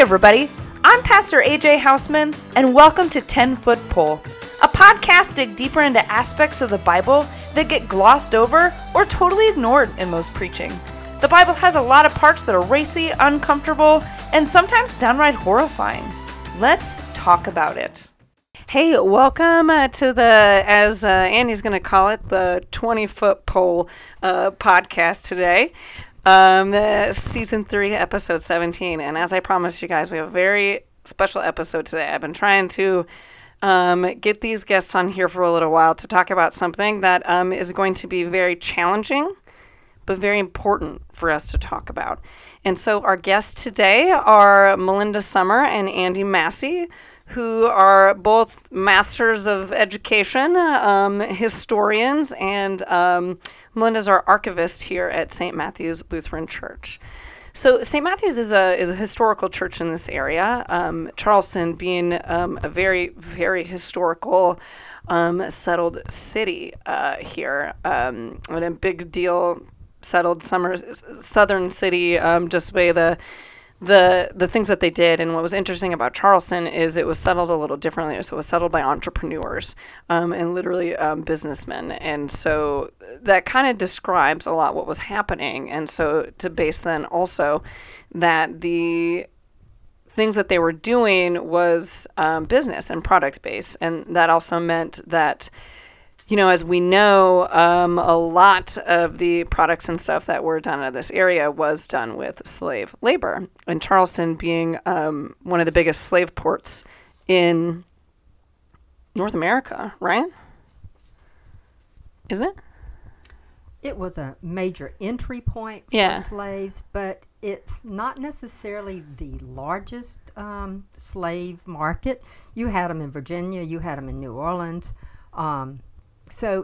everybody, I'm Pastor AJ Houseman, and welcome to 10 Foot Pole, a podcast dig deeper into aspects of the Bible that get glossed over or totally ignored in most preaching. The Bible has a lot of parts that are racy, uncomfortable, and sometimes downright horrifying. Let's talk about it. Hey, welcome to the, as Andy's going to call it, the 20 Foot Pole podcast today. The season 3, episode 17. And as I promised you guys, we have a very special episode today. I've been trying to get these guests on here for a little while to talk about something that is going to be very challenging, but very important for us to talk about. And so our guests today are Melinda Summer and Andy Massey, who are both masters of education, historians, and Melinda's our archivist here at St. Matthew's Lutheran Church. So St. Matthew's is a historical church in this area, Charleston being a very, very historical settled city here, and a big deal settled southern city, just by the things that they did. And what was interesting about Charleston is it was settled a little differently. So it was settled by entrepreneurs and literally businessmen. And so that kind of describes a lot what was happening. And so to base then also that the things that they were doing was business and product based. And that also meant that, you know, as we know, a lot of the products and stuff that were done in this area was done with slave labor. And Charleston being one of the biggest slave ports in North America, right? Isn't it? It was a major entry point for slaves, but it's not necessarily the largest slave market. You had them in Virginia, you had them in New Orleans. So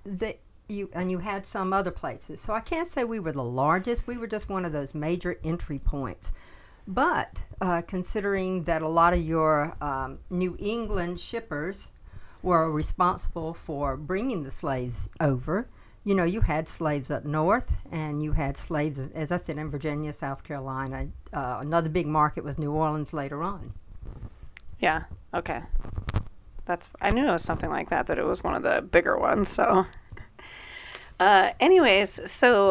you had some other places. So I can't say we were the largest. We were just one of those major entry points. But considering that a lot of your New England shippers were responsible for bringing the slaves over, you know, you had slaves up north, and you had slaves, as I said, in Virginia, South Carolina. Another big market was New Orleans later on. Yeah. Okay. I knew it was something like that it was one of the bigger ones. So anyways,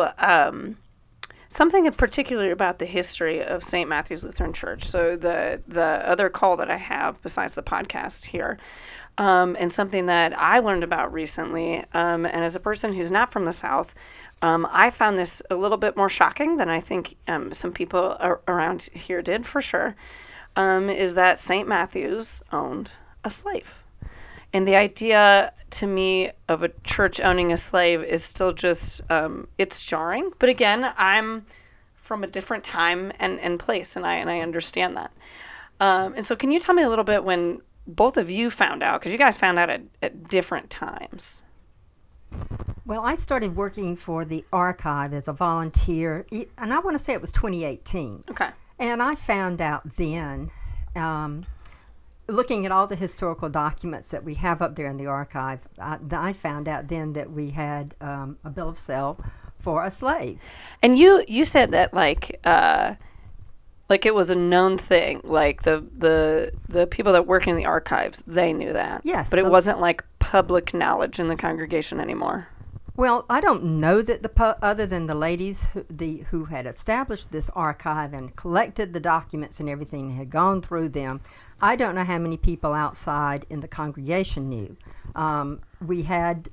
something in particular about the history of St. Matthew's Lutheran Church. So the other call that I have besides the podcast here, and something that I learned about recently, and as a person who's not from the South, I found this a little bit more shocking than I think some people around here did for sure, is that St. Matthew's owned a slave. And the idea to me of a church owning a slave is still just, it's jarring. But again, I'm from a different time and place, and I understand that. And so can you tell me a little bit when both of you found out, because you guys found out at different times? Well, I started working for the archive as a volunteer, and I want to say it was 2018. Okay. And I found out then, looking at all the historical documents that we have up there in the archive, I found out then that we had a bill of sale for a slave. And you said that like it was a known thing, like the people that work in the archives, they knew that. Yes. But it wasn't like public knowledge in the congregation anymore. Well, I don't know that other than the ladies who had established this archive and collected the documents and everything and had gone through them, I don't know how many people outside in the congregation knew. We've had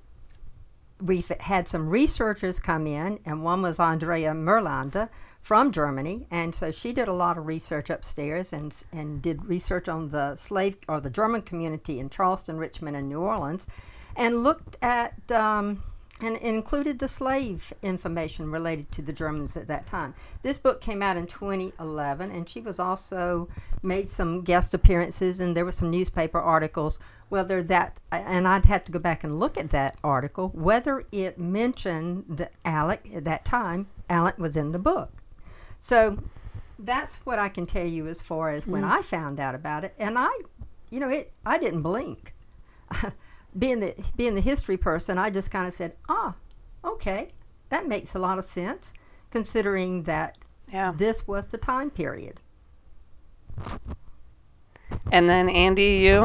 some researchers come in, and one was Andrea Merlanda from Germany, and so she did a lot of research upstairs and did research on the slave or the German community in Charleston, Richmond, and New Orleans, and looked at and included the slave information related to the Germans at that time. This book came out in 2011, and she was also made some guest appearances, and there were some newspaper articles, whether that, and I'd have to go back and look at that article, whether it mentioned that Alec, at that time, Alec was in the book. So that's what I can tell you as far as when I found out about it, and I didn't blink. Being the history person, I just kind of said, okay, that makes a lot of sense, considering that this was the time period. And then Andy, you?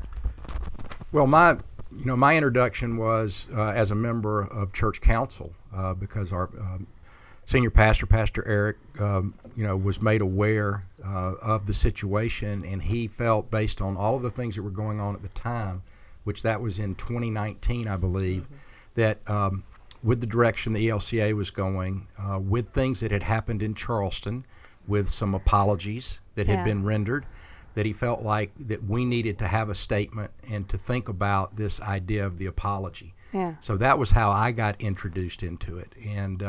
Well, my introduction was as a member of church council because our senior pastor, Pastor Eric, was made aware of the situation, and he felt, based on all of the things that were going on at the time, which that was in 2019, I believe, that with the direction the ELCA was going, with things that had happened in Charleston, with some apologies that had been rendered, that he felt like that we needed to have a statement and to think about this idea of the apology. Yeah. So that was how I got introduced into it. And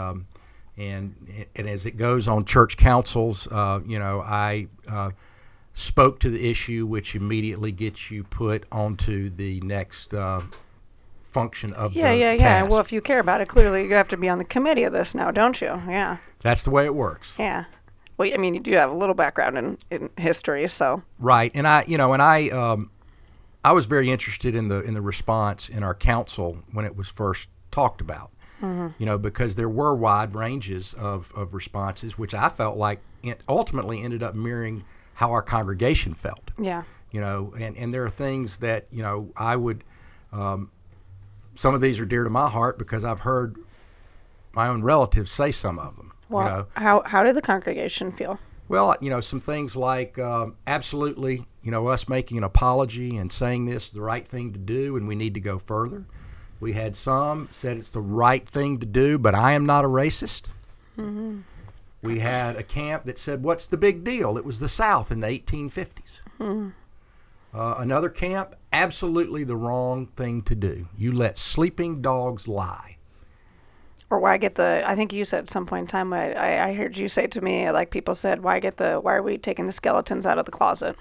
as it goes on church councils, I spoke to the issue, which immediately gets you put onto the next function of the task. Well, if you care about it, clearly you have to be on the committee of this now, don't you? Yeah. That's the way it works. Yeah. Well, I mean, you do have a little background in history, so. Right, and I was very interested in the response in our council when it was first talked about. Mm-hmm. Because there were wide ranges of responses, which I felt like it ultimately ended up mirroring how our congregation felt. Yeah. And there are things that I would. Some of these are dear to my heart because I've heard my own relatives say some of them. Well, how did the congregation feel? Well, some things like absolutely, us making an apology and saying this is the right thing to do and we need to go further. We had some said it's the right thing to do, but I am not a racist. Mm-hmm. We had a camp that said, what's the big deal? It was the South in the 1850s. Mm-hmm. Another camp, absolutely the wrong thing to do. You let sleeping dogs lie. Or I think you said at some point in time, I heard you say to me, like people said, why are we taking the skeletons out of the closet?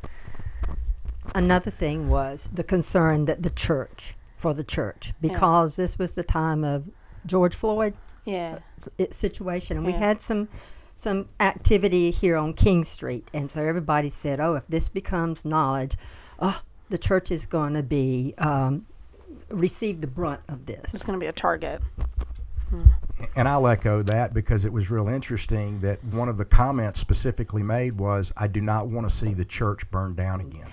Another thing was the concern that the church, because this was the time of George Floyd situation, and we had some activity here on King Street, and so everybody said, if this becomes knowledge, the church is going to be receive the brunt of this. It's going to be a target. And I'll echo that because it was real interesting that one of the comments specifically made was, I do not want to see the church burned down again.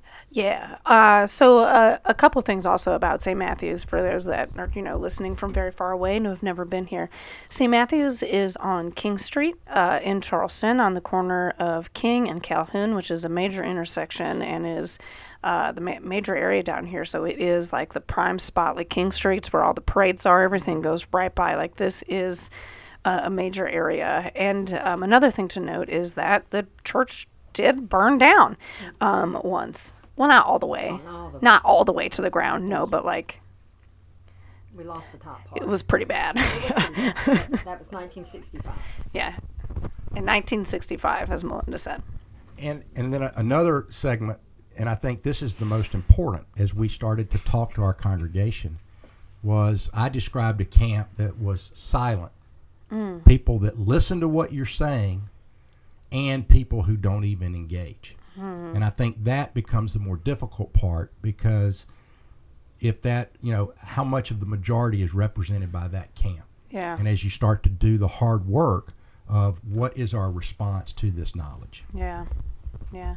Yeah. So a couple things also about St. Matthew's for those that are, listening from very far away and who have never been here. St. Matthew's is on King Street in Charleston on the corner of King and Calhoun, which is a major intersection and is the major area down here. So it is like the prime spot, like King Street's where all the parades are. Everything goes right by. Like this is a major area. And another thing to note is that the church did burn down once. Well, not all the way. Not all the way to the ground, no, but like... We lost the top part. It was pretty bad. That was 1965. Yeah. In 1965, as Melinda said. And then another segment, and I think this is the most important, as we started to talk to our congregation, was I described a camp that was silent. People that listen to what you're saying and people who don't even engage. And I think that becomes the more difficult part because if that, how much of the majority is represented by that camp. Yeah. And as you start to do the hard work of what is our response to this knowledge. Yeah. Yeah.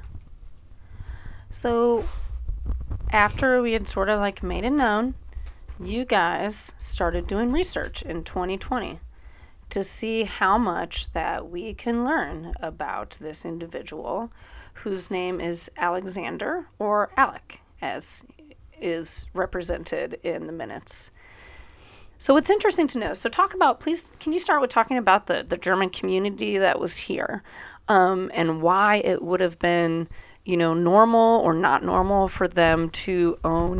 So after we had sort of like made it known, you guys started doing research in 2020 to see how much that we can learn about this individual whose name is Alexander, or Alec, as is represented in the minutes. So it's interesting to know. So please, can you start with talking about the German community that was here and why it would have been, normal or not normal for them to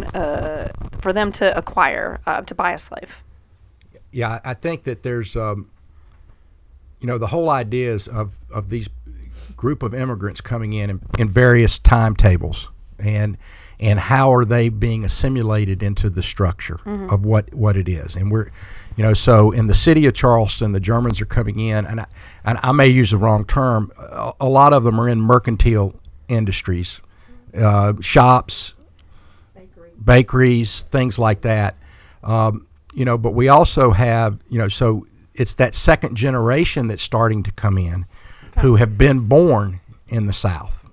acquire, to buy a slave? Yeah, I think that there's, the whole idea is of these group of immigrants coming in various timetables and how are they being assimilated into the structure of what it is. And we're, so in the city of Charleston, the Germans are coming in, and I may use the wrong term. A lot of them are in mercantile industries, shops, bakeries, things like that. But we also have, so it's that second generation that's starting to come in who have been born in the South.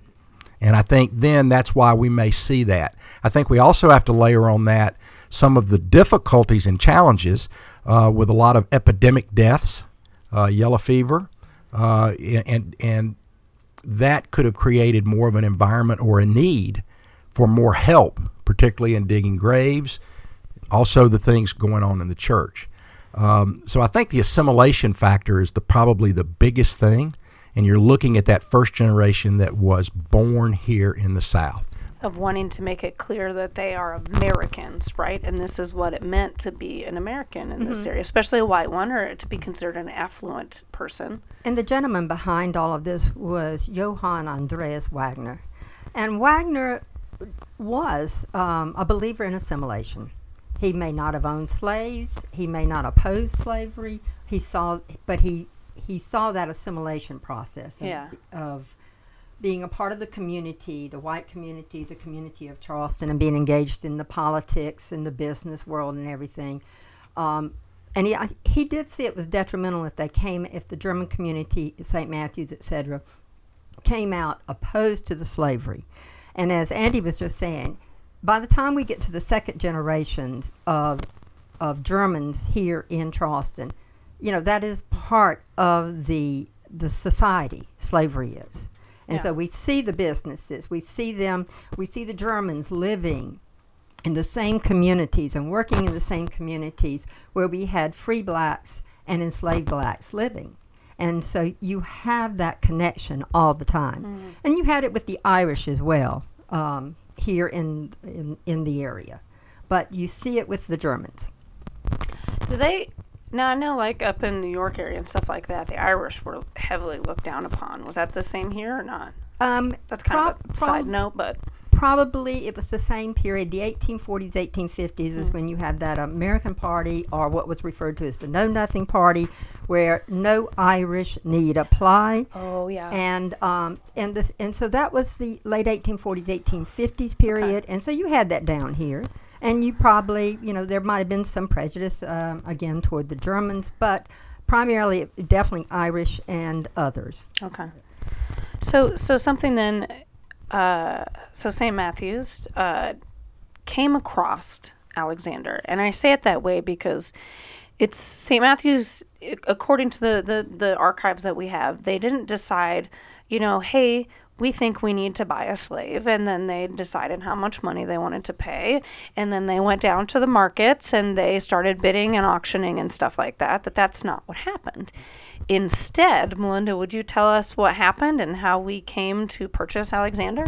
And I think then that's why we may see that. I think we also have to layer on that some of the difficulties and challenges with a lot of epidemic deaths, yellow fever, and that could have created more of an environment or a need for more help, particularly in digging graves, also the things going on in the church. So I think the assimilation factor is probably the biggest thing, and you're looking at that first generation that was born here in the South. Of wanting to make it clear that they are Americans, right? And this is what it meant to be an American in this area, especially a white one, or to be considered an affluent person. And the gentleman behind all of this was Johann Andreas Wagner. And Wagner was a believer in assimilation. He may not have owned slaves. He may not oppose slavery. He saw that assimilation process of being a part of the community, the white community, the community of Charleston, and being engaged in the politics and the business world and everything. And he did see it was detrimental if the German community, St. Matthews, etc., came out opposed to the slavery. And as Andy was just saying, by the time we get to the second generations of Germans here in Charleston, that is part of the society slavery is. And so we see the businesses, we see the Germans living in the same communities and working in the same communities where we had free blacks and enslaved blacks living. And so you have that connection all the time. And you had it with the Irish as well here in the area. But you see it with the Germans. Now, I know, like, up in New York area and stuff like that, the Irish were heavily looked down upon. Was that the same here or not? That's kind of a side note, but... Probably it was the same period. The 1840s, 1850s is when you have that American Party, or what was referred to as the Know Nothing Party, where no Irish need apply. Oh, yeah. And so that was the late 1840s, 1850s period. Okay. And so you had that down here. And you probably, there might have been some prejudice, again, toward the Germans, but primarily, definitely Irish and others. Okay. So something then, so St. Matthews came across Alexander. And I say it that way because it's St. Matthews, according to the archives that we have, they didn't decide, hey, we think we need to buy a slave, and then they decided how much money they wanted to pay, and then they went down to the markets and they started bidding and auctioning and stuff like that. That's not what happened. Instead, Melinda, would you tell us what happened and how we came to purchase Alexander?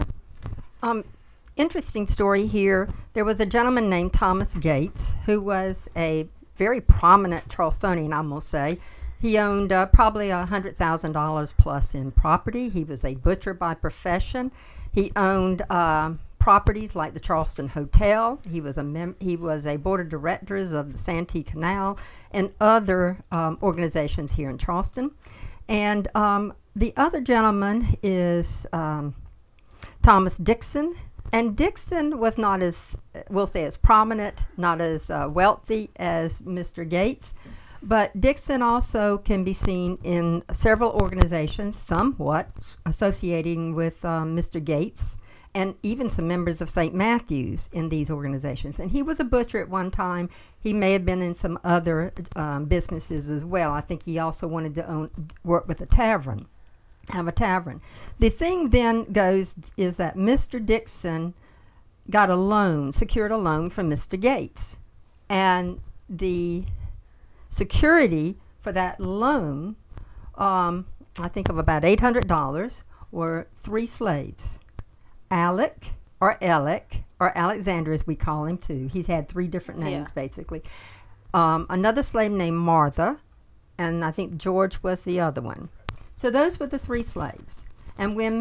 Interesting story here. There was a gentleman named Thomas Gates who was a very prominent Charlestonian, I must say. He owned probably $100,000 plus in property. He was a butcher by profession. He owned properties like the Charleston Hotel. He was a board of directors of the Santee Canal and other organizations here in Charleston. And the other gentleman is Thomas Dixon. And Dixon was not as, we'll say, as prominent, not as wealthy as Mr. Gates. But Dixon also can be seen in several organizations, somewhat associating with Mr. Gates, and even some members of St. Matthews in these organizations. And he was a butcher at one time. He may have been in some other businesses as well. I think he also wanted to work with a tavern, have a tavern. The thing then is that Mr. Dixon got secured a loan from Mr. Gates. And the security for that loan, I think of about $800, were 3 slaves. Alec, or Alexander as we call him too. He's had 3 different names basically. Another slave named Martha, and I think George was the other one. So those were the 3 slaves. And when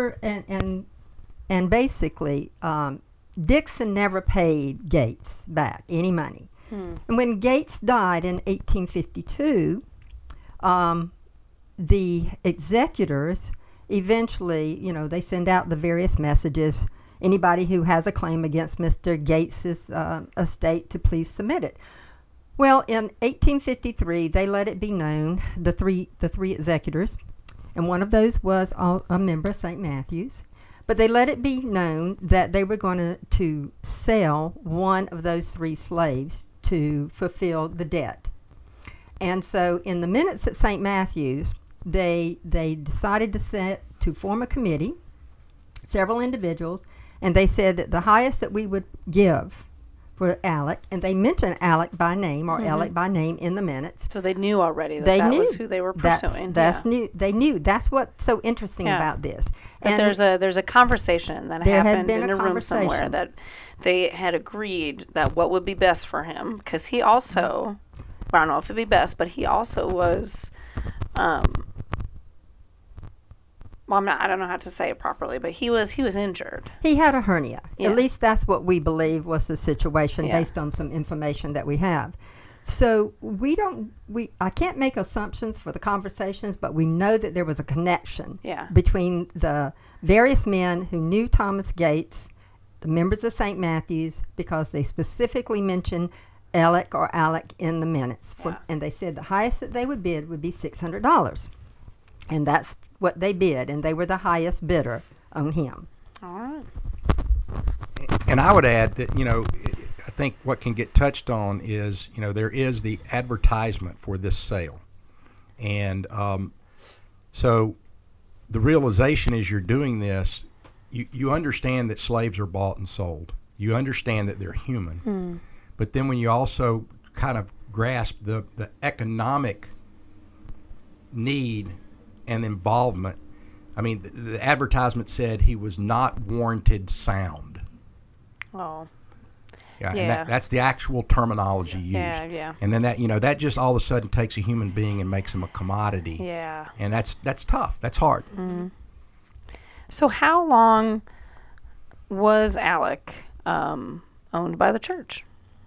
and basically Dixon never paid Gates back any money. And when Gates died in 1852, the executors eventually, they send out the various messages. Anybody who has a claim against Mr. Gates's estate to please submit it. Well, in 1853, they let it be known, the three executors, and one of those was a member of St. Matthews. But they let it be known that they were going to sell one of those 3 slaves to fulfill the debt. And so in the minutes at St. Matthew's, they decided to form a committee, several individuals, and they said that the highest that we would give for Alec, and they mentioned Alec by name or Alec by name in the minutes. So they knew already that was who they were pursuing. That's new. They knew. That's what's so interesting about this. And there's a conversation that happened in a room somewhere that they had agreed that what would be best for him, because he also, I don't know if it'd be best, but he also was, I don't know how to say it properly, but he was injured. He had a hernia. Yeah. At least that's what we believe was the situation based on some information that we have. So I can't make assumptions for the conversations, but we know that there was a connection between the various men who knew Thomas Gates, the members of St. Matthew's, because they specifically mentioned Alec in the minutes. And they said the highest that they would bid would be $600. And that's what they bid, and they were the highest bidder on him. All right. And I would add that, I think what can get touched on is, there is the advertisement for this sale. And so the realization as you're doing this, you understand that slaves are bought and sold. You understand that they're human. But then when you also kind of grasp the economic need and involvement, I mean, the advertisement said he was not warranted sound. Oh. Yeah, and that's the actual terminology used. Yeah. And then that just all of a sudden takes a human being and makes him a commodity. Yeah. And that's tough. That's hard. Mm-hmm. So how long was Alec owned by the church?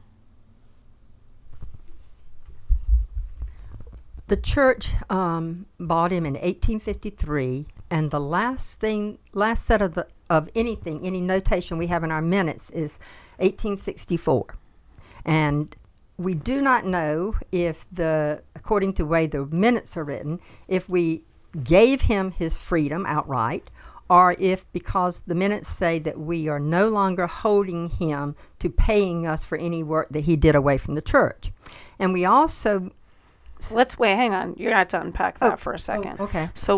The church bought him in 1853, and the last set of any notation we have in our minutes is 1864. And we do not know if according to the way the minutes are written, if we gave him his freedom outright, or if because the minutes say that we are no longer holding him to paying us for any work that he did away from the church. And we also... hang on. You're going to have to unpack that for a second. Okay. So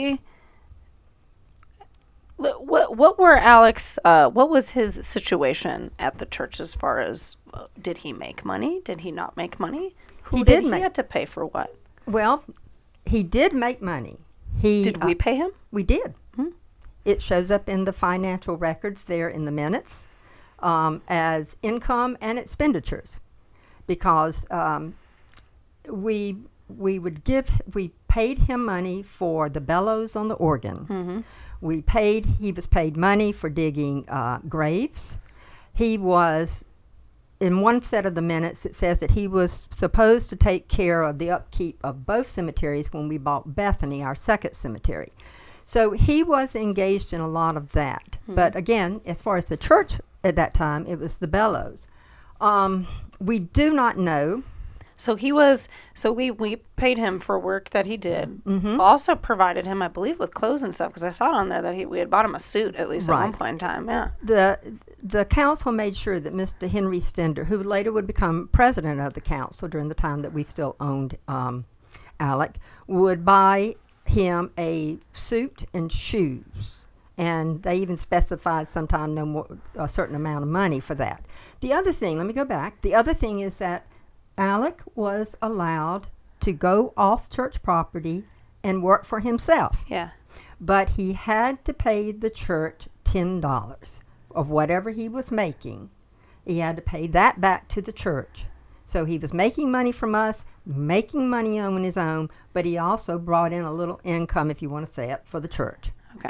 what were Alex, what was his situation at the church as far as, did he make money? Did he not make money? He had to pay for what? Well, he did make money. Did we pay him? We did. Mm-hmm. It shows up in the financial records there in the minutes as income and expenditures, because we paid him money for the bellows on the organ. Mm-hmm. He was paid money for digging graves. He was, in one set of the minutes, it says that he was supposed to take care of the upkeep of both cemeteries when we bought Bethany, our second cemetery. So he was engaged in a lot of that. Mm-hmm. But again, as far as the church at that time, it was the bellows. We do not know. So we paid him for work that he did. Mm-hmm. Also provided him, I believe, with clothes and stuff, because I saw it on there that we had bought him a suit at least at one point in time. Yeah. The council made sure that Mr. Henry Stender, who later would become president of the council during the time that we still owned Alec, would buy him a suit and shoes. And they even specified sometime a certain amount of money for that. The other thing, let me go back. The other thing is that Alec was allowed to go off church property and work for himself. Yeah. But he had to pay the church $10 of whatever he was making. He had to pay that back to the church. So he was making money from us, making money on his own, but he also brought in a little income, if you want to say it, for the church. Okay.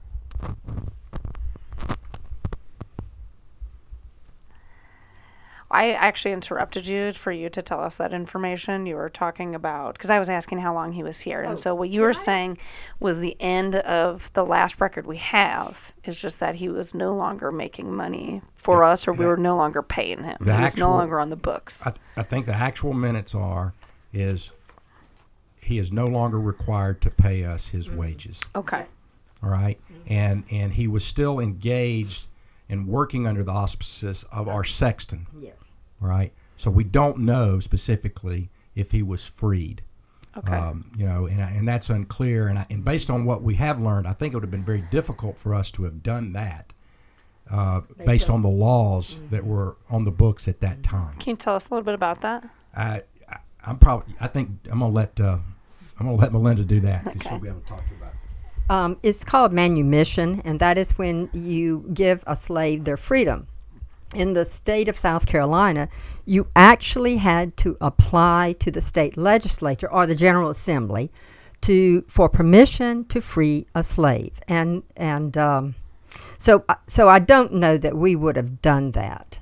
I actually interrupted you for you to tell us that information. You were talking about, because I was asking how long he was here. And so what you were saying was the end of the last record we have is just that he was no longer making money for us, or we were no longer paying him. He was no longer on the books. I think the actual minutes is he is no longer required to pay us his wages. Okay. all right, and he was still engaged and working under the auspices of our sexton. Yes. All right. So we don't know specifically if he was freed. Okay. And that's unclear. And based on what we have learned, I think it would have been very difficult for us to have done that based on the laws that were on the books at that time. Can you tell us a little bit about that? I think I'm gonna let Melinda do that because she'll be able to talk to you about it. It's called manumission, and that is when you give a slave their freedom. In the state of South Carolina, you actually had to apply to the state legislature or the General Assembly for permission to free a slave. So I don't know that we would have done that.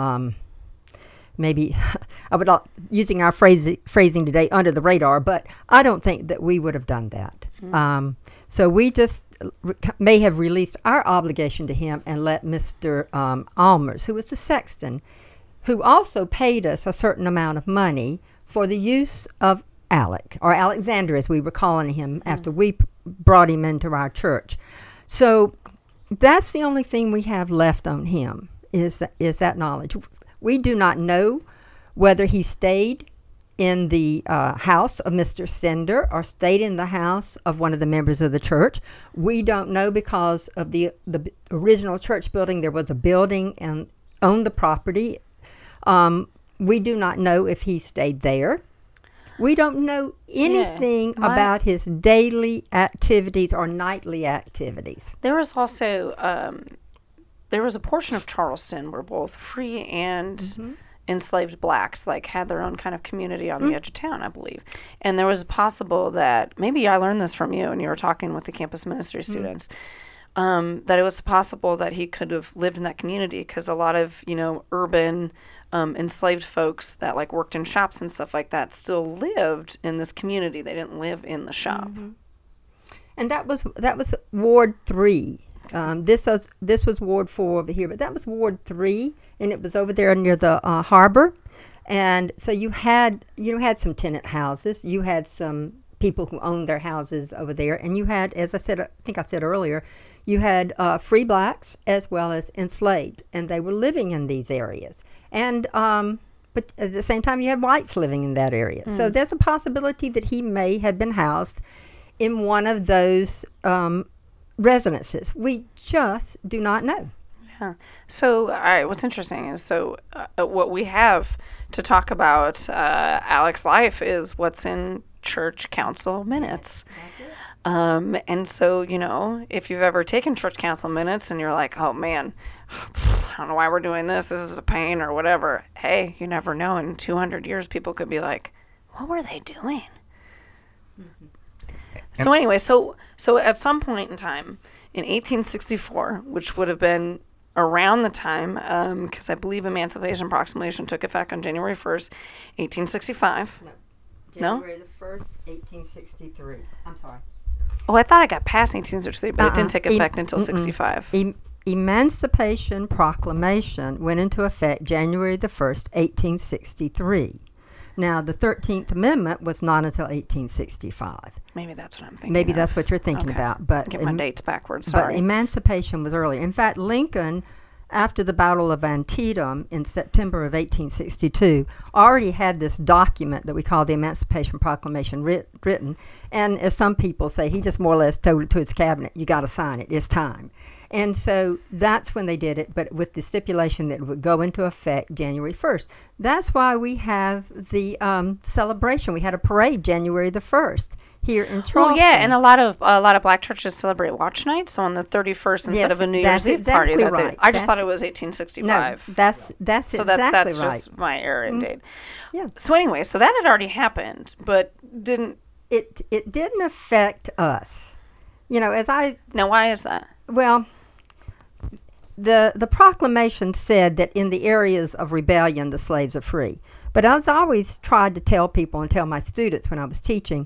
Maybe I would using our phrasing today, under the radar, but I don't think that we would have done that. So we just may have released our obligation to him and let Mr. Almers, who was the sexton, who also paid us a certain amount of money for the use of Alec, or Alexander as we were calling him after we brought him into our church. So that's the only thing we have left on him is that knowledge. We do not know whether he stayed in the house of Mr. Sender or stayed in the house of one of the members of the church. We don't know because of the original church building. There was a building and owned the property. We do not know if he stayed there. We don't know anything about his daily activities or nightly activities. There was also there was a portion of Charleston where both free and enslaved blacks had their own kind of community on the edge of town, I believe. And there was possible that, maybe I learned this from you and you were talking with the campus ministry students, that it was possible that he could have lived in that community because a lot of, urban enslaved folks that worked in shops and stuff like that still lived in this community. They didn't live in the shop. And that was Ward 3. This was Ward 4 over here, but that was Ward 3, and it was over there near the harbor. And so you had some tenant houses. You had some people who owned their houses over there, and you had, as I think I said earlier, you had free blacks as well as enslaved, and they were living in these areas. And but at the same time, you had whites living in that area. So there's a possibility that he may have been housed in one of those residences. We just do not know. Yeah. So, all right, what's interesting is, what we have to talk about Alec's life is what's in church council minutes. That's it. And so, if you've ever taken church council minutes and you're like, oh man, I don't know why we're doing this. This is a pain or whatever. Hey, you never know. In 200 years, people could be like, what were they doing? So anyway, so at some point in time, in 1864, which would have been around the time, because I believe Emancipation Proclamation took effect on January 1st, 1865. No? January the 1st, 1863. I'm sorry. Oh, I thought I got past 1863, but it didn't take effect until 65. Emancipation Proclamation went into effect January the 1st, 1863. Now, the 13th Amendment was not until 1865. Maybe that's what I'm thinking. Maybe of. that's what you're thinking about. But Get my dates backwards. But Sorry. emancipation was earlier. In fact, Lincoln, after the Battle of Antietam in September of 1862, already had this document that we call the Emancipation Proclamation written. And as some people say, he just more or less told it to his cabinet, you got to sign it, it's time. And so that's when they did it, but with the stipulation that it would go into effect January 1st. That's why we have the celebration. We had a parade January the 1st here in Charleston. Well, yeah, and a lot of black churches celebrate Watch Night, so on the 31st instead of a New Year's Eve party. Right. I just thought it was 1865. No, that's so exactly that's right. just my error in date. Yeah. So anyway, so that had already happened, but didn't. It didn't affect us. Now, why is that? Well, the proclamation said that in the areas of rebellion, the slaves are free. But as I always tried to tell people and tell my students when I was teaching,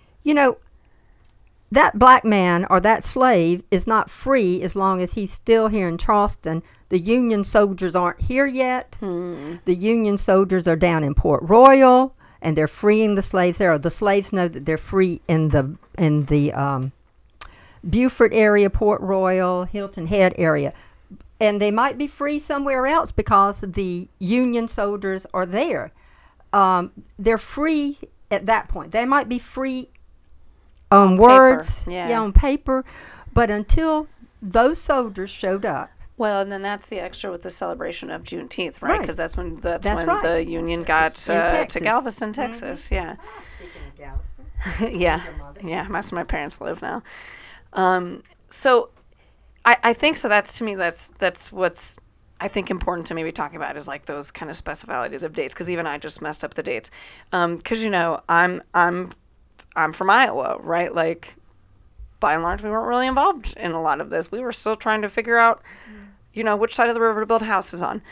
that black man or that slave is not free as long as he's still here in Charleston. The Union soldiers aren't here yet. The Union soldiers are down in Port Royal, and they're freeing the slaves there. The slaves know that they're free in the Beaufort area, Port Royal, Hilton Head area. And they might be free somewhere else because the Union soldiers are there. They're free at that point. They might be free on words, on paper, but until those soldiers showed up. Well, and then that's the extra with the celebration of Juneteenth, right? Because that's when the Union got to Galveston, Texas. Mm-hmm. Yeah. Speaking of Galveston. Yeah. That's where my parents live now. So I think so. That's what's I think important to maybe talk about is like those kind of specificities of dates, because even I just messed up the dates. Because I'm from Iowa, right? Like, by and large, we weren't really involved in a lot of this. We were still trying to figure out, which side of the river to build houses on.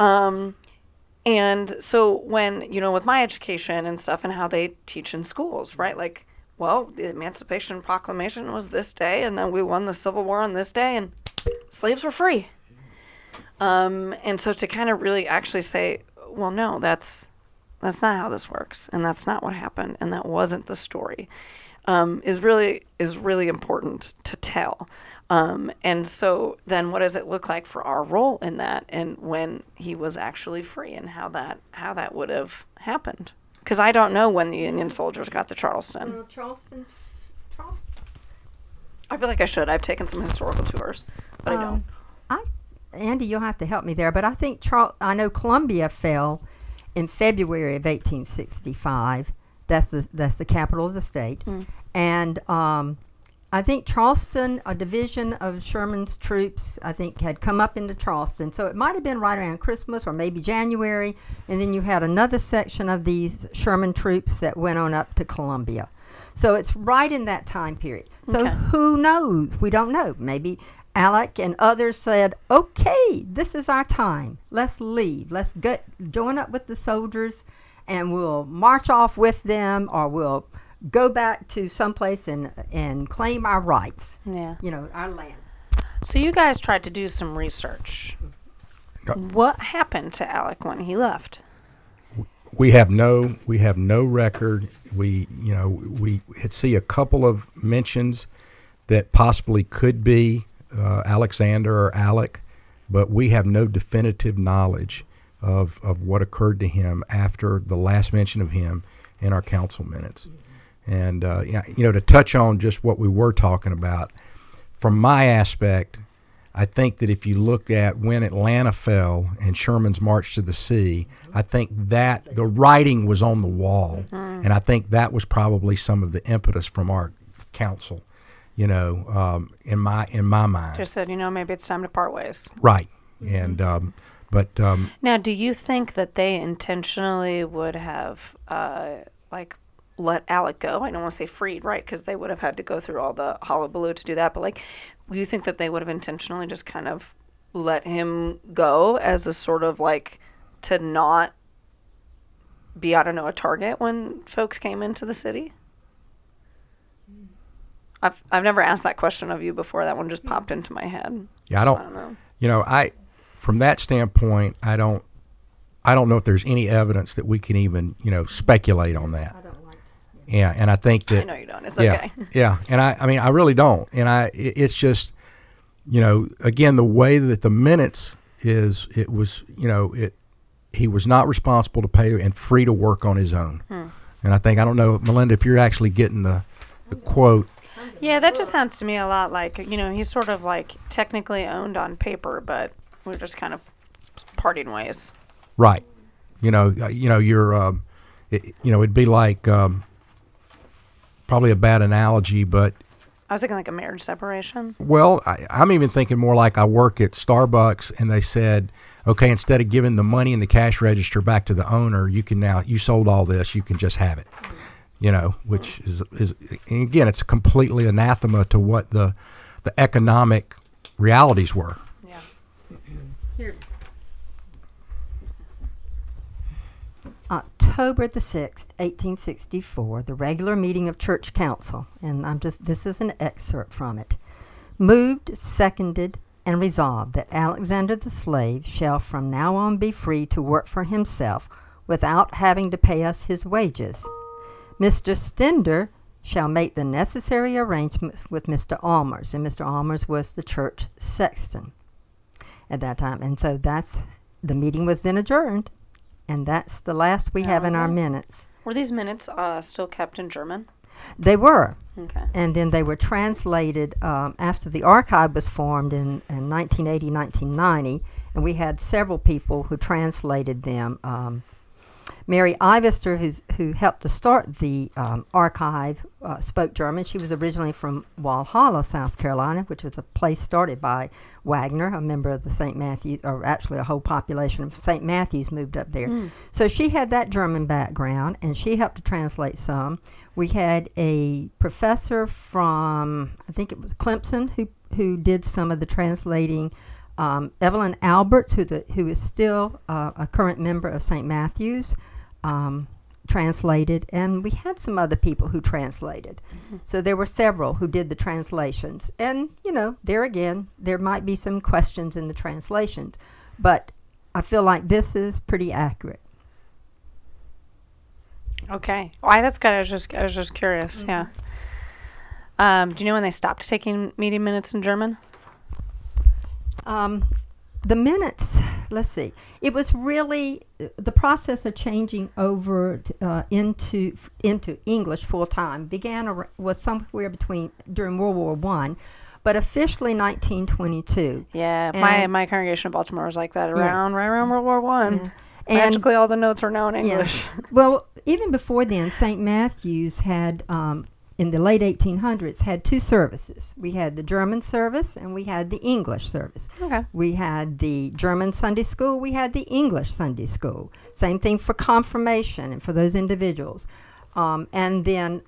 And so when, with my education and stuff and how they teach in schools, right? Like, well, the Emancipation Proclamation was this day, and then we won the Civil War on this day, and slaves were free. And so to kind of really actually say, well, no, that's not how this works, and that's not what happened, and that wasn't the story, is really important to tell. And so then what does it look like for our role in that, and when he was actually free, and how that would have happened? Because I don't know when the Union soldiers got to Charleston. Charleston. I feel like I should. I've taken some historical tours, but I don't. Andy, you'll have to help me there, but I think I know Columbia fell in February of 1865. That's the capital of the state, and I think Charleston, a division of Sherman's troops, I think had come up into Charleston, so it might have been right around Christmas or maybe January, and then you had another section of these Sherman troops that went on up to Columbia. So it's right in that time period. So who knows? We don't know. Maybe Alec and others said, okay, this is our time. Let's leave. Let's join up with the soldiers, and we'll march off with them, or we'll go back to someplace and claim our rights. Yeah. Our land. So you guys tried to do some research. What happened to Alec when he left? We have no record. We see a couple of mentions that possibly could be Alexander or Alec, but we have no definitive knowledge of what occurred to him after the last mention of him in our council minutes. And, to touch on just what we were talking about, from my aspect, I think that if you look at when Atlanta fell and Sherman's march to the sea, I think that the writing was on the wall. And I think that was probably some of the impetus from our council, in my mind. Just said, maybe it's time to part ways. Right. And, now, do you think that they intentionally would have, let Alec go? I don't want to say freed, right? Because they would have had to go through all the hullabaloo to do that. But do you think that they would have intentionally just kind of let him go as a sort of to not be, a target when folks came into the city? I've never asked that question of you before. That one just popped into my head. Yeah, I don't know. From that standpoint, I don't know if there's any evidence that we can even, speculate on that. Yeah, and I think that... I know you don't. It's okay. Yeah, and I really don't. And it's just, again, the way that the minutes is, it was, he was not responsible to pay and free to work on his own. And I don't know, Melinda, if you're actually getting the quote. Yeah, that just sounds to me a lot like, he's sort of technically owned on paper, but we're just kind of parting ways. Right. You're, it'd be like... probably a bad analogy, but... I was thinking a marriage separation. Well, I'm even thinking more like I work at Starbucks, and they said, okay, instead of giving the money in the cash register back to the owner, you sold all this, you can just have it. Which is and again, it's completely anathema to what the economic realities were. Yeah. Here. October the 6th, 1864, the regular meeting of Church Council, and this is an excerpt from it, moved, seconded, and resolved that Alexander the slave shall from now on be free to work for himself without having to pay us his wages. Mr. Stender shall make the necessary arrangements with Mr. Almers. And Mr. Almers was the church sexton at that time. And so the meeting was then adjourned. And that's the last we have in our minutes. Were these minutes still kept in German? They were. Okay. And then they were translated after the archive was formed in 1980, 1990. And we had several people who translated them. Mary Ivester, who helped to start the archive, spoke German. She was originally from Walhalla, South Carolina, which was a place started by Wagner, a member of the St. Matthews, or actually a whole population of St. Matthews moved up there. So she had that German background, and she helped to translate some. We had a professor from, I think it was Clemson, who did some of the translating. Evelyn Alberts, who is still a current member of St. Matthews, translated, and we had some other people who translated. So there were several who did the translations. And, there again, there might be some questions in the translations, but I feel like this is pretty accurate. Okay. Why, that's good. I was just curious. Yeah. Do you know when they stopped taking meeting minutes in German? The minutes, let's see. It was really the process of changing over into English full time was somewhere during World War I, but officially 1922. Yeah, my congregation in Baltimore was like that right around World War I. Yeah. Magically, all the notes are now in English. Yeah. Well, even before then, St. Matthews had. In the late 1800s, had two services. We had the German service and we had the English service. Okay. We had the German Sunday school, we had the English Sunday school. Same thing for confirmation and for those individuals. And then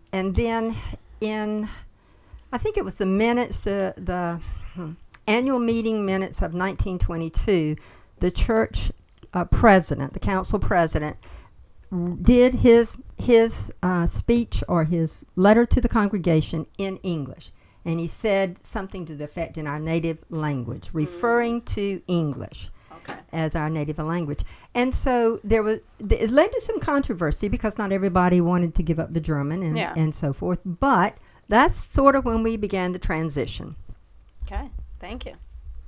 in, I think it was the minutes, the annual meeting minutes of 1922, the church president, the council president, did his speech or his letter to the congregation in English, and he said something to the effect in our native language, referring to English as our native language. And so it led to some controversy because not everybody wanted to give up the German and so forth. But that's sort of when we began to transition. Okay, thank you.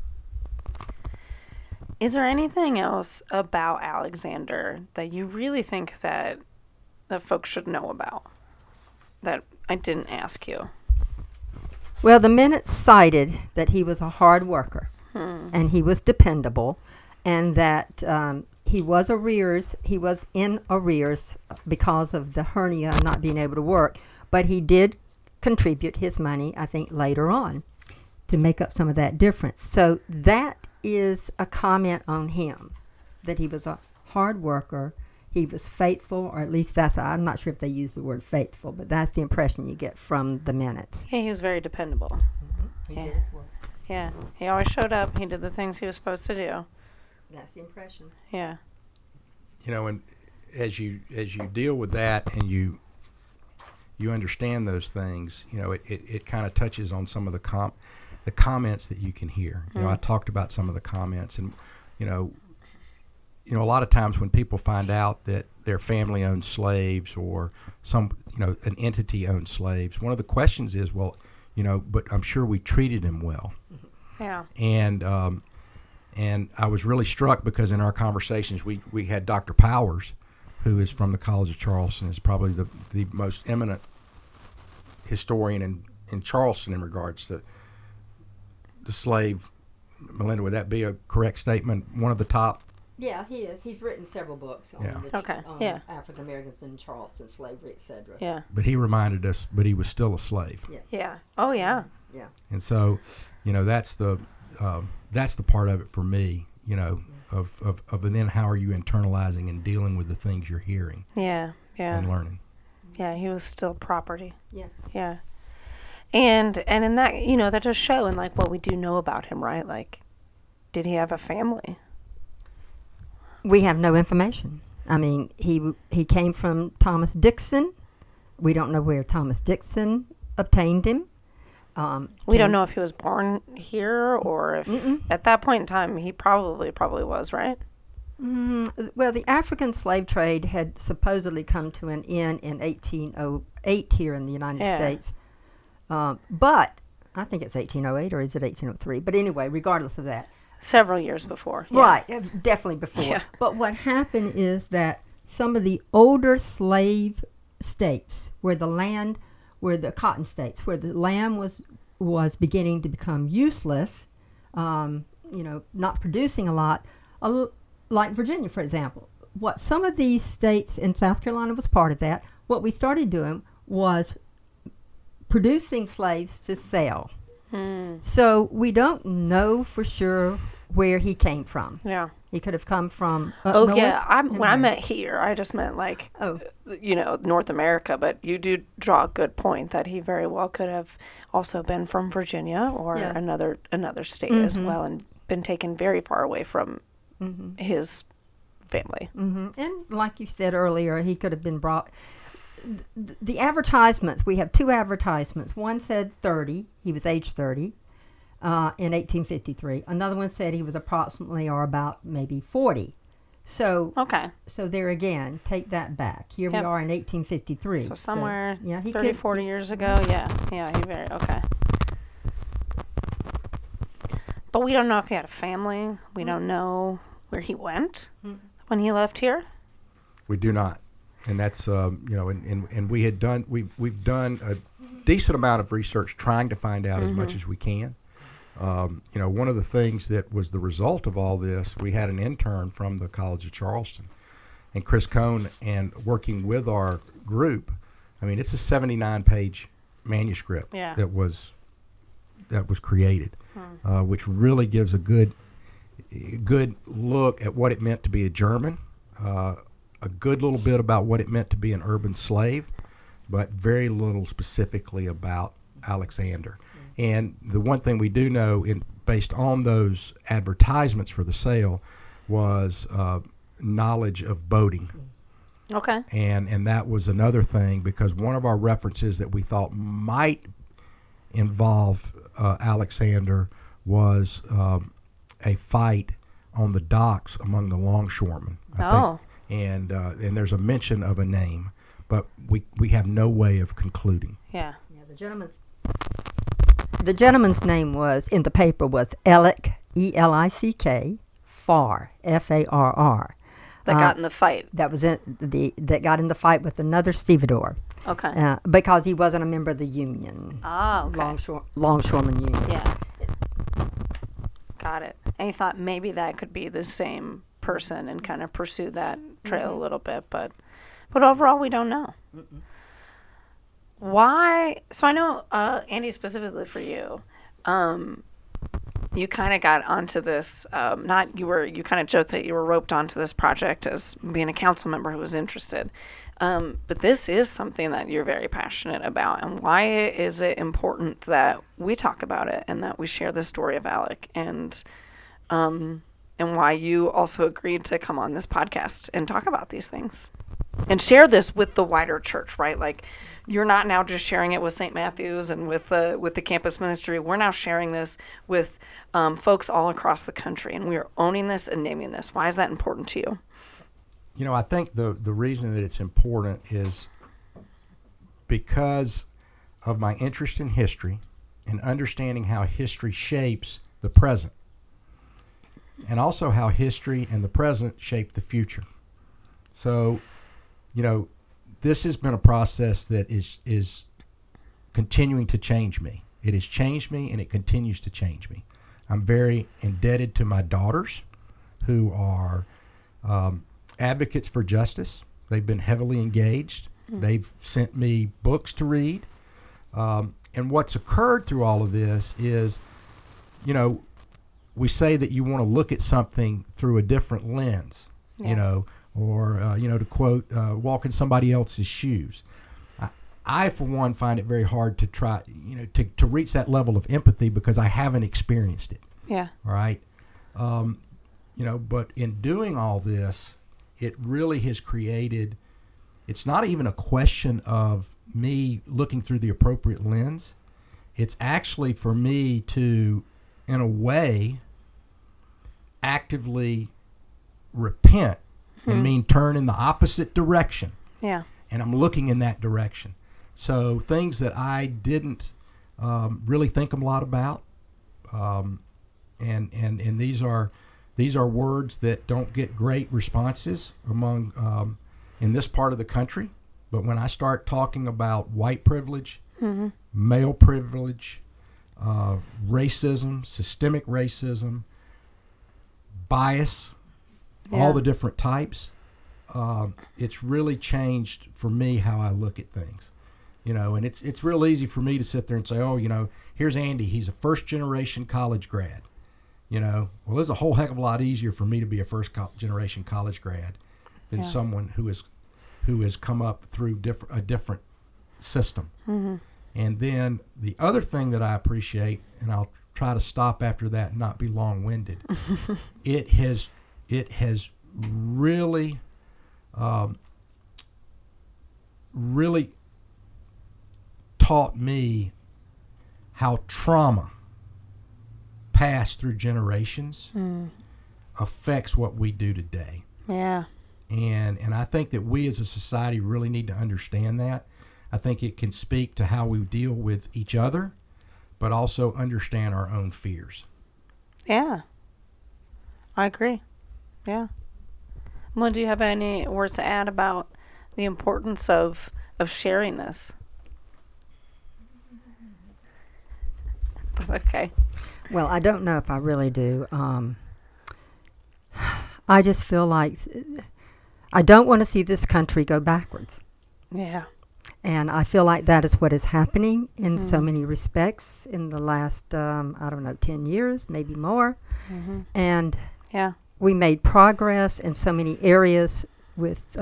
Is there anything else about Alexander that you really think that folks should know about that I didn't ask you? Well, the minutes cited that he was a hard worker and he was dependable, and that he was in arrears because of the hernia and not being able to work, but he did contribute his money, I think, later on to make up some of that difference. So that is a comment on him, that he was a hard worker, he was faithful, or at least I'm not sure if they use the word faithful, but that's the impression you get from the minutes. Yeah, he was very dependable. He did his work. Yeah, he always showed up, he did the things he was supposed to do. That's the impression. Yeah. And as you deal with that and you understand those things, it kind of touches on some of the comments that you can hear. I talked about some of the comments, and a lot of times when people find out that their family owned slaves or an entity owned slaves, one of the questions is, well, but I'm sure we treated them well. Yeah. And I was really struck because in our conversations we had Dr. Powers, who is from the College of Charleston, is probably the most eminent historian in Charleston in regards to the slave. Melinda, would that be a correct statement? One of the top? Yeah, he is. He's written several books on African Americans in Charleston, slavery, etc. Yeah. But he reminded us, but he was still a slave. Yeah. Oh, yeah. Yeah. And so, that's the part of it for me, of and then how are you internalizing and dealing with the things you're hearing? Yeah. And learning. Yeah, he was still property. Yes. Yeah. And in that, that does show in what we do know about him, right? Did he have a family? We have no information. I mean, he came from Thomas Dixon. We don't know where Thomas Dixon obtained him. We don't know if he was born here or if at that point in time he probably was, right? Well, the African slave trade had supposedly come to an end in 1808 here in the United States. But I think it's 1808, or is it 1803? But anyway, regardless of that. Several years before. Yeah. Right, definitely before. Yeah. But what happened is that some of the older slave states, where the cotton states, where the land was beginning to become useless, not producing a lot, like Virginia, for example. What some of these states, and South Carolina was part of that, what we started doing was producing slaves to sell. So we don't know for sure where he came from. Yeah. He could have come from When I meant here, I just meant like, Oh. North America. But you do draw a good point that he very well could have also been from Virginia or Yeah. another state as well, and been taken very far away from his family. And like you said earlier, he could have been brought. The advertisements, we have two advertisements. One said 30, he was age 30 in 1853. Another one said he was approximately or about maybe 40. So Okay. So there again, take that back. Here we Yep. are in 1853. So somewhere he 30, could, 40 years ago. Yeah. Yeah, okay. But we don't know if he had a family. We don't know where he went when he left here. We do not, and that's and we've done a decent amount of research trying to find out as much as we can. One of the things that was the result of all this, we had an intern from the College of Charleston, and Chris Cohn, and working with our group. I mean, it's a 79-page manuscript that was created, which really gives a good look at what it meant to be a German, a good little bit about what it meant to be an urban slave, but very little specifically about Alexander. And the one thing we do know, based on those advertisements for the sale, was knowledge of boating. Okay. And that was another thing, because one of our references that we thought might involve Alexander was a fight on the docks among the longshoremen. I think. And there's a mention of a name, but we have no way of concluding. Yeah. The gentleman's name was in the paper was Elick, Elick, Farr, Farr. That got in the fight. That was that got in the fight with another stevedore. Okay. Because he wasn't a member of the union. Ah, okay. Longshoreman union. Yeah. Got it. And you thought maybe that could be the same person and kind of pursue that trail a little bit, but overall we don't know. Why? So I know, Andy, specifically for you, you kind of got onto this. You kind of joked that you were roped onto this project as being a council member who was interested. But this is something that you're very passionate about. And why is it important that we talk about it and that we share the story of Alec, and why you also agreed to come on this podcast and talk about these things and share this with the wider church, right? Like, you're not now just sharing it with St. Matthew's and with the campus ministry. We're now sharing this with folks all across the country, and we are owning this and naming this. Why is that important to you? I think the reason that it's important is because of my interest in history and understanding how history shapes the present, and also how history and the present shape the future. So, this has been a process that is continuing to change me. It has changed me, and it continues to change me. I'm very indebted to my daughters, who are advocates for justice. They've been heavily engaged. They've sent me books to read. And what's occurred through all of this is, we say that you want to look at something through a different lens, or to quote, walk in somebody else's shoes. I, for one, find it very hard to try, to reach that level of empathy because I haven't experienced it. Yeah. All right. But in doing all this, it really has created, it's not even a question of me looking through the appropriate lens. It's actually for me to, in a way, actively repent and mean turn in the opposite direction. Yeah. And I'm looking in that direction. So things that I didn't really think a lot about, and these are words that don't get great responses among in this part of the country. But when I start talking about white privilege, male privilege, racism, systemic racism, bias, all the different types, it's really changed for me how I look at things. And it's real easy for me to sit there and say, oh, here's Andy. He's a first-generation college grad. Well, it's a whole heck of a lot easier for me to be a first-generation college grad than someone who has come up through a different system. And then the other thing that I appreciate, and I'll try to stop after that and not be long-winded, it has really, really taught me how trauma passed through generations affects what we do today. Yeah. And I think that we as a society really need to understand that. I think it can speak to how we deal with each other, but also understand our own fears. Yeah. I agree. Yeah. Well, do you have any words to add about the importance of sharing this? Okay. Well, I don't know if I really do. I just feel like I don't want to see this country go backwards. Yeah. And I feel like that is what is happening in so many respects in the last, 10 years, maybe more. And we made progress in so many areas with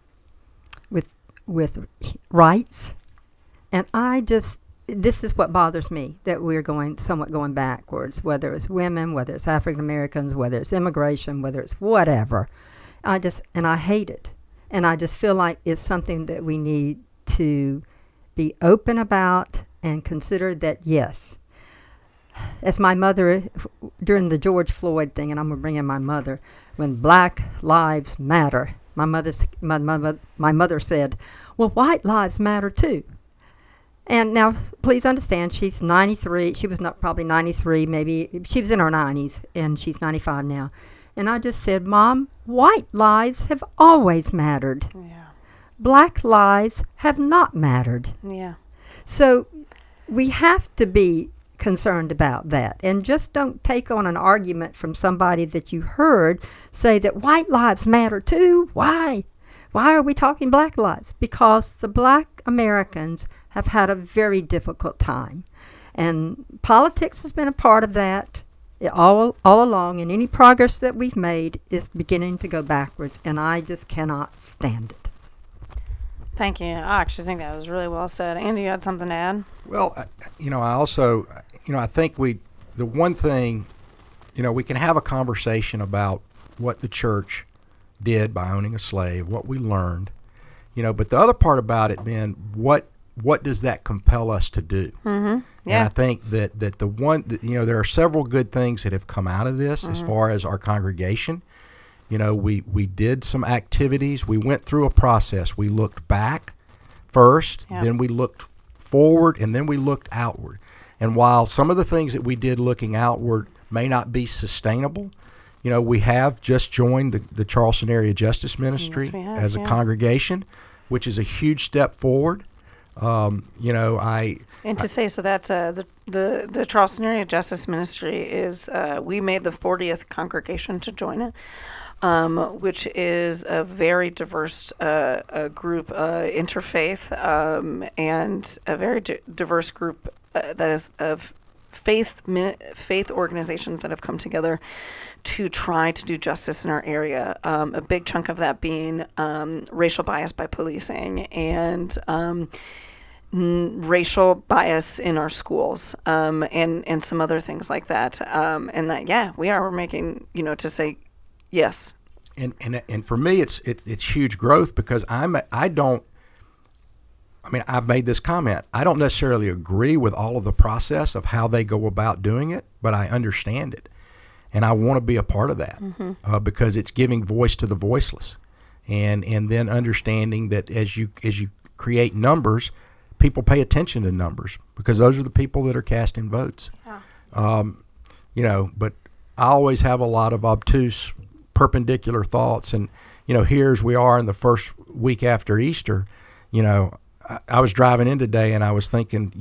rights. And this is what bothers me, that we're somewhat going backwards, whether it's women, whether it's African Americans, whether it's immigration, whether it's whatever. I hate it. And I just feel like it's something that we need to be open about and consider that, yes, as my mother, during the George Floyd thing, and I'm going to bring in my mother, when Black Lives Matter, my mother said, well, white lives matter too. And now, please understand, she's 93. She was probably 93, maybe. She was in her 90s, and she's 95 now. And I just said, Mom, white lives have always mattered. Yeah. Black lives have not mattered. Yeah. So we have to be concerned about that. And just don't take on an argument from somebody that you heard say that white lives matter too. Why? Why are we talking black lives? Because the Black Americans have had a very difficult time. And politics has been a part of that all along. And any progress that we've made is beginning to go backwards. And I just cannot stand it. Thank you. I actually think that was really well said. Andy, you had something to add? Well, I also, I think the one thing, we can have a conversation about what the church did by owning a slave, what we learned, but the other part about it, then, what does that compel us to do? Mm-hmm. Yeah. And I think that the one, there are several good things that have come out of this as far as our congregation. We did some activities. We went through a process. We looked back first, then we looked forward, and then we looked outward. And while some of the things that we did looking outward may not be sustainable, we have just joined the Charleston Area Justice Ministry as a congregation, which is a huge step forward. And to say, so that's the Charleston Area Justice Ministry is, we made the 40th congregation to join it. Which is a very diverse group, interfaith, and a very diverse group that is of faith organizations that have come together to try to do justice in our area. A big chunk of that being racial bias by policing and racial bias in our schools, and some other things like that. And that, we're making, to say, yes. And for me, it's huge growth because I've made this comment. I don't necessarily agree with all of the process of how they go about doing it, but I understand it. and I want to be a part of that because it's giving voice to the voiceless, and then understanding that as you create numbers, people pay attention to numbers because those are the people that are casting votes. Yeah. But I always have a lot of obtuse, perpendicular thoughts, and here as we are in the first week after Easter, I was driving in today and I was thinking,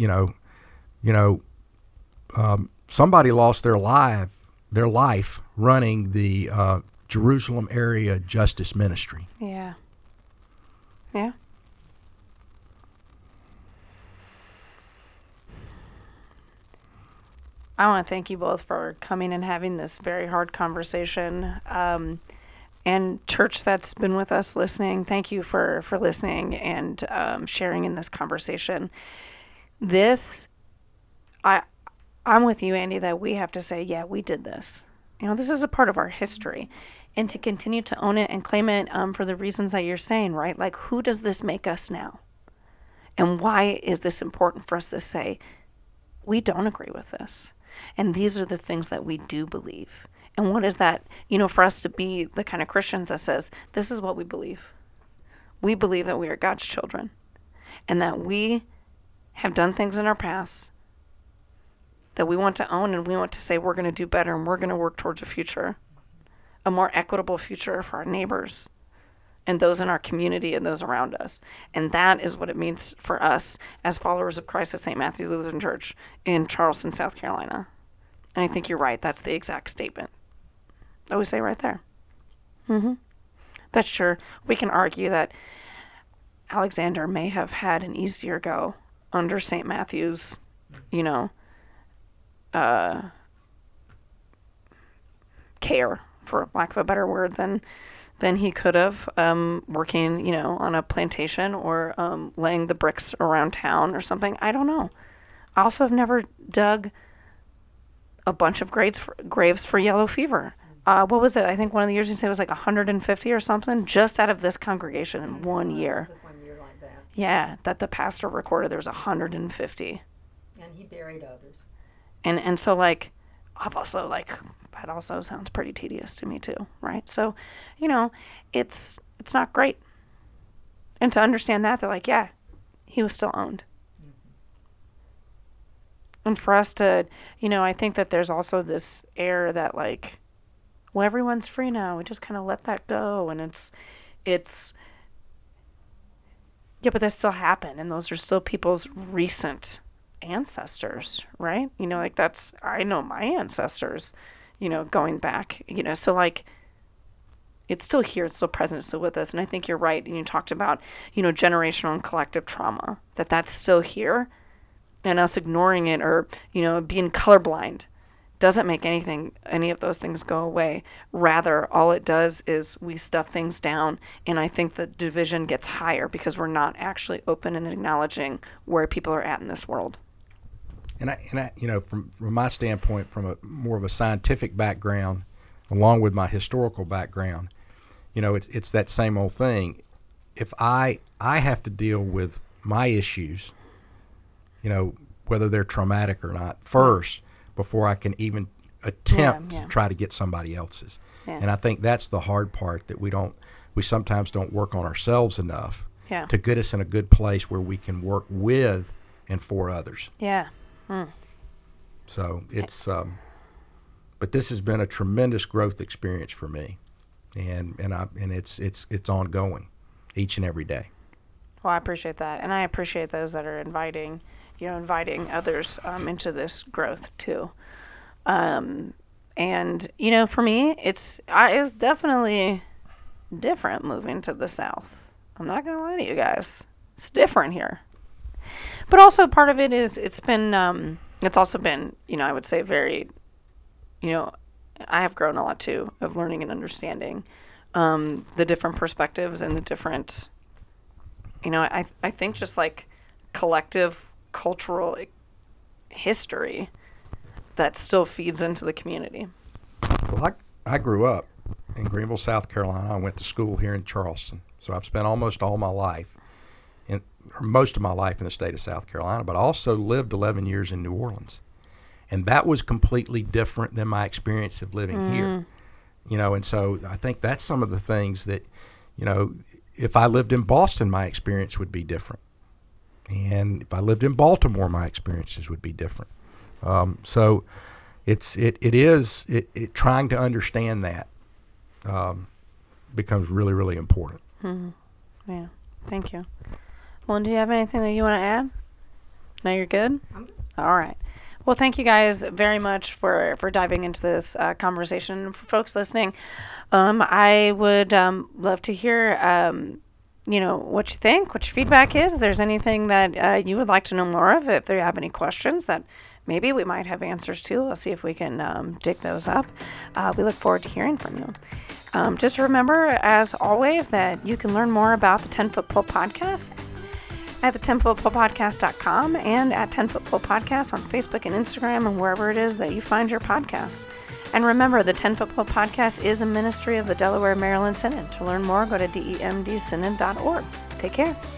somebody lost their life running the Jerusalem area justice ministry. Yeah. Yeah. I want to thank you both for coming and having this very hard conversation. And church that's been with us listening, thank you for listening and sharing in this conversation. I'm with you, Andy, that we have to say, yeah, we did this. This is a part of our history. And to continue to own it and claim it for the reasons that you're saying, right? Like, who does this make us now? And why is this important for us to say, we don't agree with this? And these are the things that we do believe. And what is that, for us to be the kind of Christians that says, this is what we believe. We believe that we are God's children and that we have done things in our past that we want to own, and we want to say we're going to do better, and we're going to work towards a future, a more equitable future for our neighbors and those in our community and those around us. And that is what it means for us as followers of Christ at St. Matthew's Lutheran Church in Charleston, South Carolina. And I think you're right. That's the exact statement that we say right there. That's sure. We can argue that Alexander may have had an easier go under St. Matthew's, care, for lack of a better word, than he could have working, on a plantation or laying the bricks around town or something. I don't know. I also have never dug a bunch of graves for yellow fever. What was it? I think one of the years you said it was like 150 or something, just out of this congregation in 1 year. Just 1 year like that. Yeah, that the pastor recorded there was 150. And he buried others. And so, like, I've also, that also sounds pretty tedious to me too, right? So, it's not great. And to understand that, they're like, yeah, he was still owned. And for us to, I think that there's also this air that, like, well, everyone's free now. We just kind of let that go. And it's, yeah, but that still happened. And those are still people's recent ancestors, right? I know my ancestors, going back, so, like, it's still here, it's still present, it's still with us. And I think you're right. And you talked about, generational and collective trauma, that's still here, and us ignoring it or, being colorblind doesn't make any of those things go away. Rather, all it does is we stuff things down. And I think the division gets higher because we're not actually open and acknowledging where people are at in this world. And I from my standpoint, from a more of a scientific background, along with my historical background, it's that same old thing. If I have to deal with my issues, whether they're traumatic or not, first, before I can even attempt to try to get somebody else's. Yeah. And I think that's the hard part, that we sometimes don't work on ourselves enough to get us in a good place where we can work with and for others. Yeah. So it's, but this has been a tremendous growth experience for me, and it's ongoing, each and every day. Well, I appreciate that, and I appreciate those that are inviting others into this growth too. And for me, it's definitely different moving to the South. I'm not gonna lie to you guys, it's different here. But also part of it is it's also been, I would say very, I have grown a lot too of learning and understanding the different perspectives and the different, I think just like collective cultural history that still feeds into the community. Well, I grew up in Greenville, South Carolina. I went to school here in Charleston. So I've spent almost all my life most of my life in the state of South Carolina, but I also lived 11 years in New Orleans. And that was completely different than my experience of living here. And so I think that's some of the things that, if I lived in Boston, my experience would be different. And if I lived in Baltimore, my experiences would be different. So it trying to understand that becomes really, really important. Yeah, thank you. Well, do you have anything that you want to add? No, you're good? I'm good. All right. Well, thank you guys very much for diving into this conversation. For folks listening, I would love to hear, what you think, what your feedback is. If there's anything that you would like to know more of, if you have any questions that maybe we might have answers to, we'll see if we can dig those up. We look forward to hearing from you. Just remember, as always, that you can learn more about the 10 Foot Pole Podcast at the 10footpolepodcast.com and at 10 Foot Pole Podcast on Facebook and Instagram and wherever it is that you find your podcasts. And remember, the 10 Foot Pole Podcast is a ministry of the Delaware Maryland Synod. To learn more, go to demdsynod.org. Take care.